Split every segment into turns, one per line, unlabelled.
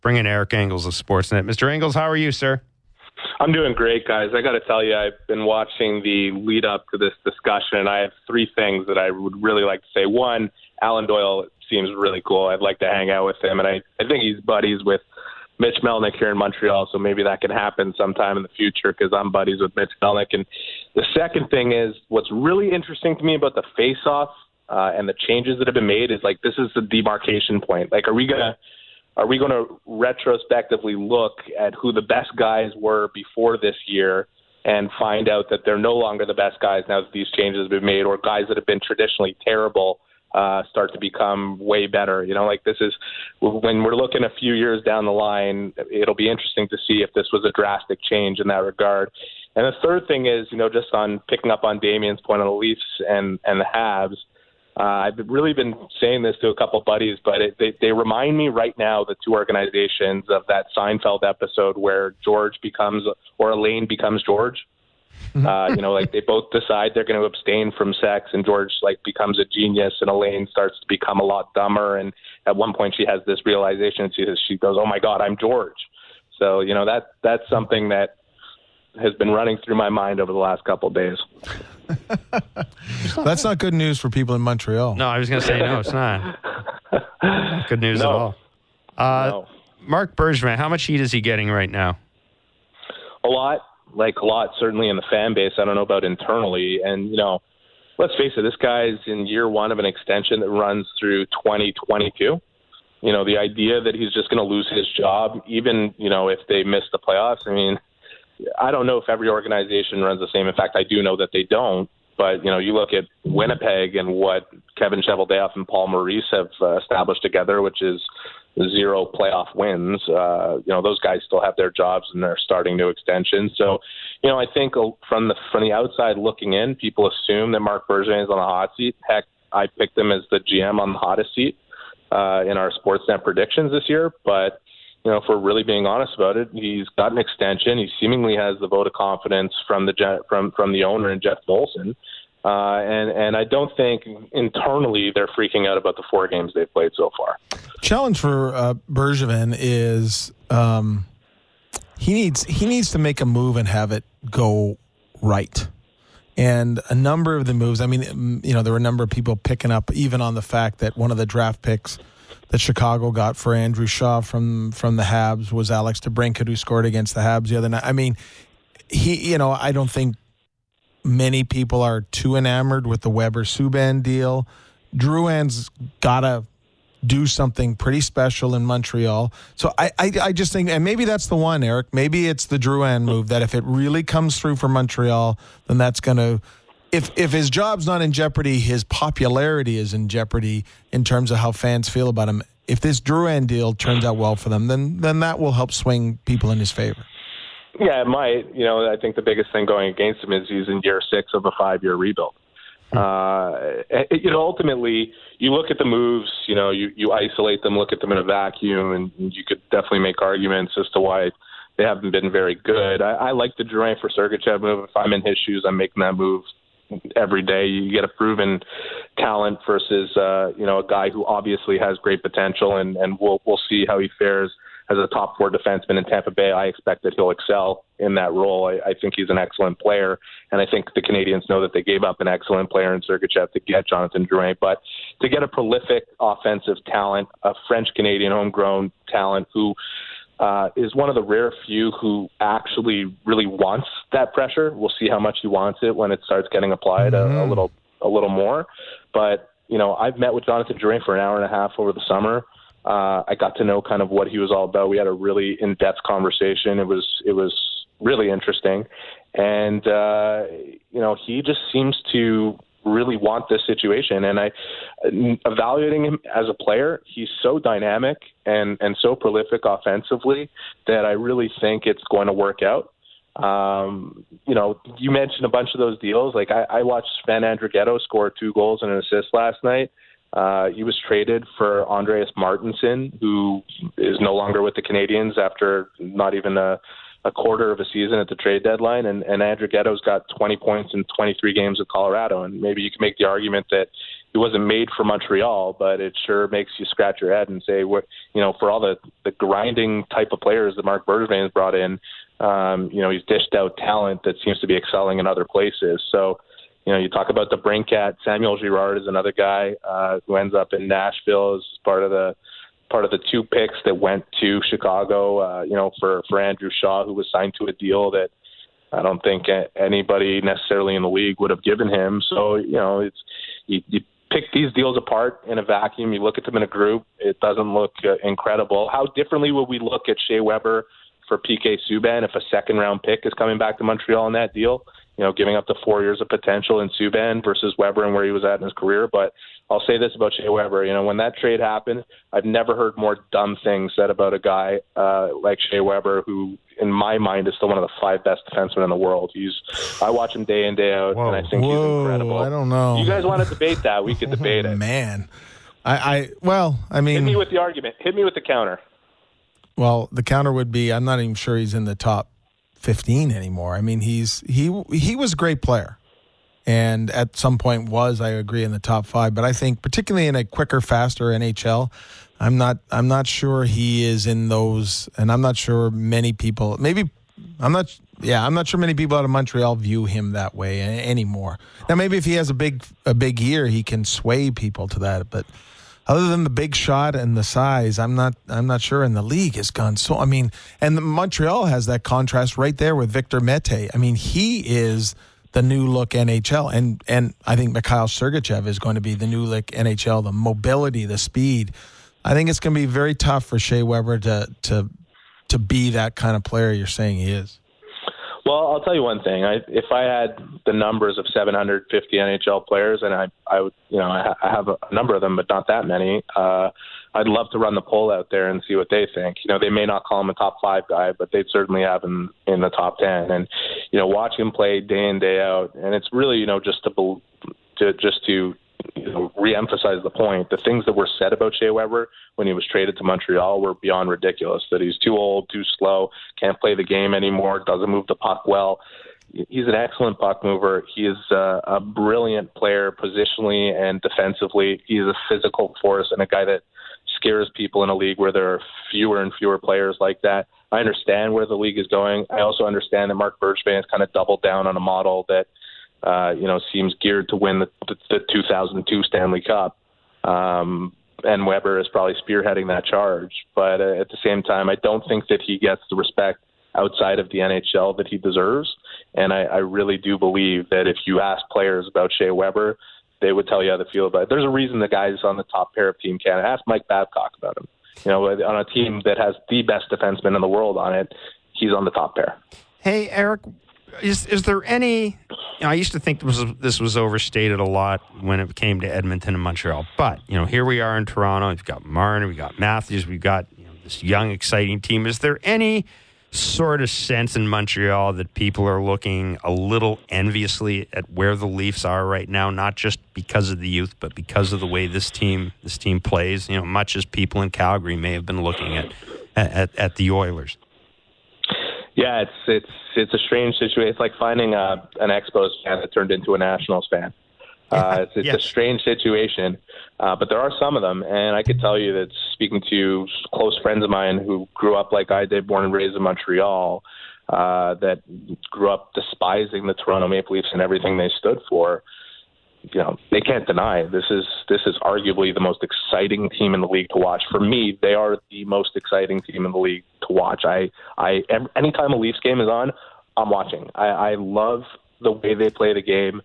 bringing Eric Engels of Sportsnet. Mr. Engels, how are you, sir?
I'm doing great, guys. I got to tell you, I've been watching the lead up to this discussion, and I have three things that I would really like to say. One, Alan Doyle seems really cool. I'd like to hang out with him, and I think he's buddies with Mitch Melnick here in Montreal, so maybe that can happen sometime in the future because I'm buddies with Mitch Melnick. And the second thing is, what's really interesting to me about the face-off and the changes that have been made is, like, this is the demarcation point. Like, are we going to retrospectively look at who the best guys were before this year and find out that they're no longer the best guys now that these changes have been made, or guys that have been traditionally terrible start to become way better? You know, like, this is, when we're looking a few years down the line, it'll be interesting to see if this was a drastic change in that regard. And the third thing is, you know, just on picking up on Damien's point on the Leafs and the Habs, I've really been saying this to a couple buddies, but they remind me right now, the two organizations, of that Seinfeld episode where George becomes, or Elaine becomes George. You know, like, they both decide they're going to abstain from sex, and George, like, becomes a genius, and Elaine starts to become a lot dumber. And at one point she has this realization, and she goes, "Oh my God, I'm George." So, you know, that's something that has been running through my mind over the last couple of days.
That's not good news for people in Montreal.
No, I was going to say, no, it's not. Not good news at all.
No.
Marc Bergevin, how much heat is he getting right now?
A lot, certainly in the fan base. I don't know about internally. And, you know, let's face it, this guy's in year one of an extension that runs through 2022. You know, the idea that he's just going to lose his job, even, you know, if they miss the playoffs, I mean, I don't know if every organization runs the same. In fact, I do know that they don't. But, you know, you look at Winnipeg and what Kevin Cheveldayoff and Paul Maurice have established together, which is 0 playoff wins. You know, those guys still have their jobs and they're starting new extensions. So, you know, I think from the outside looking in, people assume that Marc Bergevin is on the hot seat. Heck, I picked him as the GM on the hottest seat in our Sportsnet predictions this year. But, you know, if we're really being honest about it, he's got an extension. He seemingly has the vote of confidence from the owner and Jeff Molson. And I don't think internally they're freaking out about the 4 games they've played so far.
Challenge for Bergevin is he needs to make a move and have it go right. And a number of the moves, I mean, you know, there were a number of people picking up even on the fact that one of the draft picks that Chicago got for Andrew Shaw from the Habs was Alex DeBrincat, who scored against the Habs the other night. I mean, I don't think many people are too enamored with the Weber-Subban deal. Drouin's got to do something pretty special in Montreal. So I just think, and maybe that's the one, Eric, maybe it's the Drouin move, that if it really comes through for Montreal, then that's going to, if his job's not in jeopardy, his popularity is in jeopardy in terms of how fans feel about him. If this Drouin deal turns out well for them, then that will help swing people in his favor.
Yeah, it might. You know, I think the biggest thing going against him is he's in year 6 of a 5-year rebuild. You know, ultimately, you look at the moves, you know, you isolate them, look at them in a vacuum, and you could definitely make arguments as to why they haven't been very good. I like the Drouin for Sergachev move. If I'm in his shoes, I'm making that move every day. You get a proven talent versus, you know, a guy who obviously has great potential, and we'll see how he fares as a top 4 defenseman in Tampa Bay. I expect that he'll excel in that role. I think he's an excellent player, and I think the Canadians know that they gave up an excellent player in Sergachev to get Jonathan Drouin. But to get a prolific offensive talent, a French-Canadian homegrown talent who is one of the rare few who actually really wants that pressure. We'll see how much he wants it when it starts getting applied a little more. But, you know, I've met with Jonathan Drouin for an hour and a half over the summer. I got to know kind of what he was all about. We had a really in-depth conversation. It was really interesting. And, you know, he just seems to really want this situation. And evaluating him as a player, he's so dynamic and so prolific offensively that I really think it's going to work out. You know, you mentioned a bunch of those deals. Like I watched Sven Andrighetto score 2 goals and an assist last night. He was traded for Andreas Martinson, who is no longer with the Canadians after not even a quarter of a season at the trade deadline. And Andrighetto's got 20 points in 23 games with Colorado. And maybe you can make the argument that he wasn't made for Montreal, but it sure makes you scratch your head and say, what, for all the grinding type of players that Marc Bergevin has brought in, he's dished out talent that seems to be excelling in other places. So, you talk about the Brinkat. Samuel Girard is another guy who ends up in Nashville as part of the 2 picks that went to Chicago, for Andrew Shaw, who was signed to a deal that I don't think anybody necessarily in the league would have given him. So, you pick these deals apart in a vacuum. You look at them in a group. It doesn't look incredible. How differently would we look at Shea Weber for PK Subban if a second-round pick is coming back to Montreal in that deal? Giving up the 4 years of potential in Subban versus Weber and where he was at in his career. But I'll say this about Shea Weber. When that trade happened, I've never heard more dumb things said about a guy like Shea Weber, who, in my mind, is still one of the 5 best defensemen in the world. I watch him day in, day out, and I think he's incredible.
I don't know.
You guys want to debate that? We could debate it.
Man. I mean...
Hit me with the argument. Hit me with the counter.
Well, the counter would be, I'm not even sure he's in the top 15 anymore. I mean, he was a great player, and at some point I agree, in the top 5. But I think particularly in a quicker, faster NHL, I'm not sure he is in those, and I'm not sure many people. I'm not sure many people out of Montreal view him that way anymore. Now, maybe if he has a big year, he can sway people to that, but. Other than the big shot and the size, I'm not sure. And the league has gone so. I mean, and Montreal has that contrast right there with Victor Mete. I mean, he is the new look NHL, and I think Mikhail Sergachev is going to be the new look NHL. The mobility, the speed. I think it's going to be very tough for Shea Weber to be that kind of player you're saying he is.
Well, I'll tell you one thing. If I had the numbers of 750 NHL players, and I would, I have a number of them, but not that many. I'd love to run the poll out there and see what they think. They may not call him a top 5 guy, but they'd certainly have him in the top 10. And watch him play day in, day out, and it's really just to re-emphasize the point. The things that were said about Shea Weber when he was traded to Montreal were beyond ridiculous, that he's too old, too slow, can't play the game anymore, doesn't move the puck well. He's an excellent puck mover. He is a brilliant player positionally and defensively. He's a physical force and a guy that scares people in a league where there are fewer and fewer players like that. I understand where the league is going. I also understand that Marc Bergevin has kind of doubled down on a model that seems geared to win the 2002 Stanley Cup. And Weber is probably spearheading that charge. But at the same time, I don't think that he gets the respect outside of the NHL that he deserves. And I really do believe that if you ask players about Shea Weber, they would tell you how they feel about it. There's a reason the guy's on the top pair of Team Canada. Ask Mike Babcock about him. On a team that has the best defenseman in the world on it, he's on the top pair.
Hey, Eric, is there any... I used to think this was overstated a lot when it came to Edmonton and Montreal. But, here we are in Toronto. We've got Marner, we've got Matthews, we've got this young, exciting team. Is there any sort of sense in Montreal that people are looking a little enviously at where the Leafs are right now, not just because of the youth, but because of the way this team plays, much as people in Calgary may have been looking at the Oilers?
Yeah, it's a strange situation. It's like finding an Expos fan that turned into a Nationals fan. It's a strange situation, but there are some of them, and I could tell you that speaking to close friends of mine who grew up like I did, born and raised in Montreal, that grew up despising the Toronto Maple Leafs and everything they stood for, they can't deny this is arguably the most exciting team in the league to watch. For me, they are the most exciting team in the league to watch. Anytime a Leafs game is on, I'm watching. I love the way they play the game.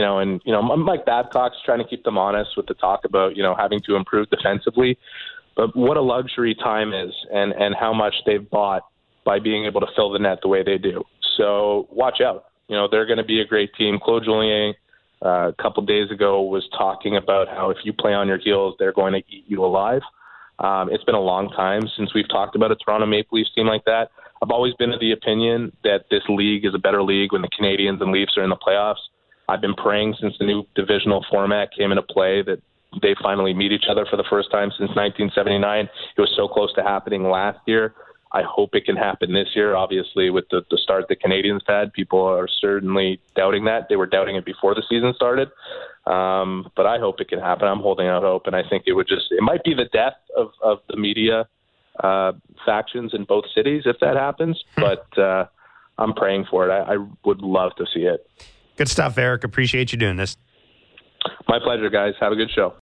Mike Babcock's trying to keep them honest with the talk about, having to improve defensively. But what a luxury time is and how much they've bought by being able to fill the net the way they do. So watch out. They're going to be a great team. Claude Julien, a couple days ago, was talking about how if you play on your heels, they're going to eat you alive. It's been a long time since we've talked about a Toronto Maple Leafs team like that. I've always been of the opinion that this league is a better league when the Canadiens and Leafs are in the playoffs. I've been praying since the new divisional format came into play that they finally meet each other for the first time since 1979. It was so close to happening last year. I hope it can happen this year. Obviously, with the start the Canadiens had, people are certainly doubting that. They were doubting it before the season started. But I hope it can happen. I'm holding out hope, and I think it might be the death of the media factions in both cities if that happens, but I'm praying for it. I would love to see it.
Good stuff, Eric. Appreciate you doing this.
My pleasure, guys. Have a good show.